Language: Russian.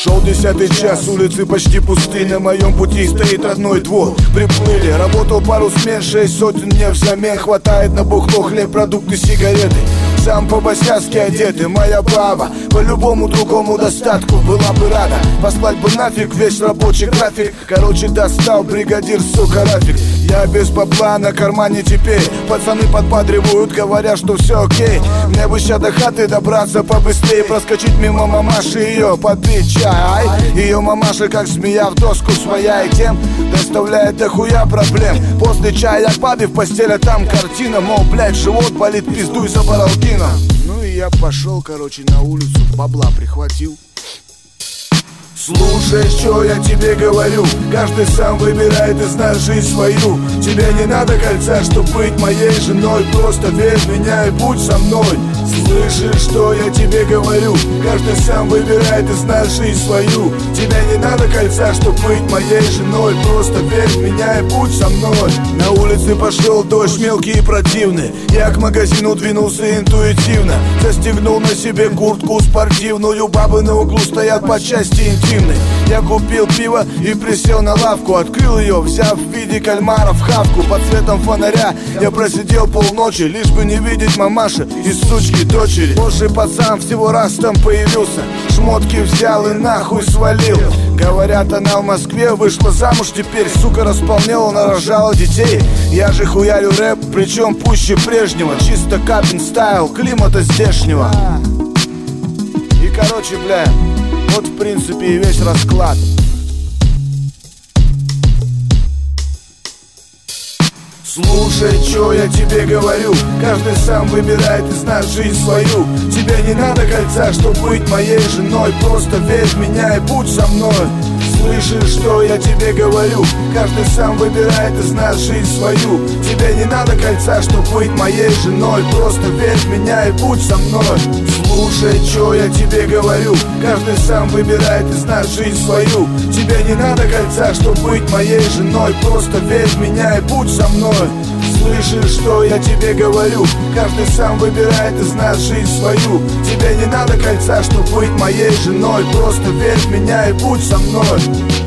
Шел 10-й час, улицы почти пусты. На моем пути стоит родной двор. Приплыли, работал пару смен, 6 сотен мне взамен. Хватает на бухло, хлеб, продукты, сигареты. Сам по-босяцки одеты, моя баба по любому другому достатку была бы рада послать бы нафиг весь рабочий график. Короче, достал бригадир, сука, Рафик. Я без бабла на кармане теперь. Пацаны подбадривают, говорят, что все окей. Мне бы ща до хаты добраться побыстрее, проскочить мимо мамаши, ее попить чай. Ее мамаша как змея в доску своя, и тем доставляет дохуя проблем. После чая к бабе в постель, а там картина. Мол, блядь, живот болит, пиздуй за Баралкино. Ну и я пошел, короче, на улицу, бабла прихватил. Слушай, что я тебе говорю, каждый сам выбирает и знает жизнь свою. Тебе не надо кольца, чтоб быть моей женой. Просто верь в меня и будь со мной. Слышишь, что я тебе говорю, каждый сам выбирает и знает жизнь свою. Тебе не надо кольца, чтоб быть моей женой. Просто верь в меня и будь со мной. На улице пошел дождь мелкий и противный. Я к магазину двинулся интуитивно. Застегнул на себе куртку спортивную. Бабы на углу стоят по части интимной. Я купил пиво и присел на лавку. Открыл ее, взяв в виде кальмара в хавку. Под светом фонаря я просидел полночи, лишь бы не видеть мамаши и сучки дочери. Позже пацан всего раз там появился, шмотки взял и нахуй свалил. Говорят, она в Москве вышла замуж, теперь, сука, располнела, нарожала детей. Я же хуярю рэп, причем пуще прежнего. Чисто капин стайл, климата здешнего. И короче, бля, вот в принципе и весь расклад. Слушай, что я тебе говорю, каждый сам выбирает и знает жизнь свою. Тебе не надо кольца, чтоб быть моей женой. Просто верь в меня и будь со мной. Слышишь, что я тебе говорю, каждый сам выбирает и знает жизнь свою. Тебе не надо кольца, чтоб быть моей женой. Просто верь в меня и будь со мной. Слушай, что я тебе говорю, каждый сам выбирает и знает жизнь свою. Тебе не надо кольца, чтоб быть моей женой. Просто верь в меня и будь со мной. Слышишь, что я тебе говорю, каждый сам выбирает и знает жизнь свою. Тебе не надо кольца, чтоб быть моей женой. Просто верь в меня и будь со мной.